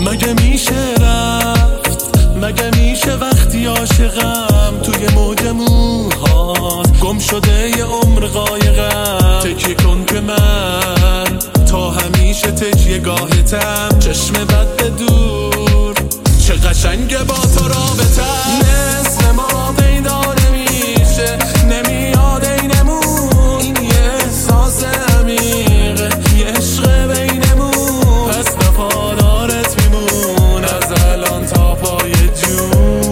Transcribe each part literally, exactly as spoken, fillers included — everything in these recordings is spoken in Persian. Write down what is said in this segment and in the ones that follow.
مگه میشه رفت؟ مگه میشه وقتی عاشقم توی موج موهات گم شده یه عمر قایقم؟ تکیه کن که من تا همیشه تکیه گاهتم، چشم بد به دور چه قشنگه با تو رابطم. مثل ما پیدا نمیشه، نمیاد اینمون، این یه احساس عمیقه، یه عشق بینمون، پس وفادارت میمون از الان تا پای جون.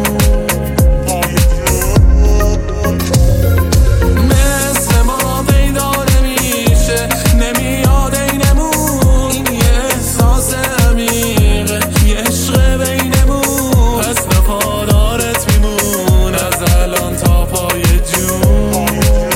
مثل ما پیدا نمیشه، نمیاد اینمون، این یه احساس عمیقه، یه عشق بینمون، پس وفادارت میمون از الان تا پای جون.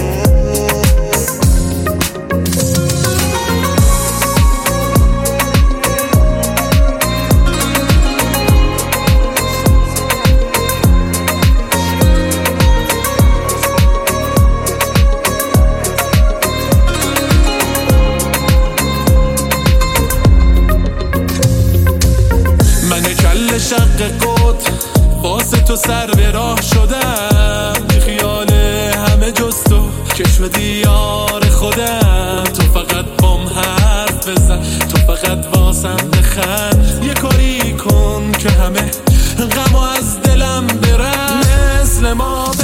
من کل شق قط واسه تو سر به راه شدم، بی خیال همه جز تو که شدی یار خودم. تو فقط بام حرف بزن، تو فقط واسم بخند، یه کاری کن که همه غمو از دلم برن. مثل ما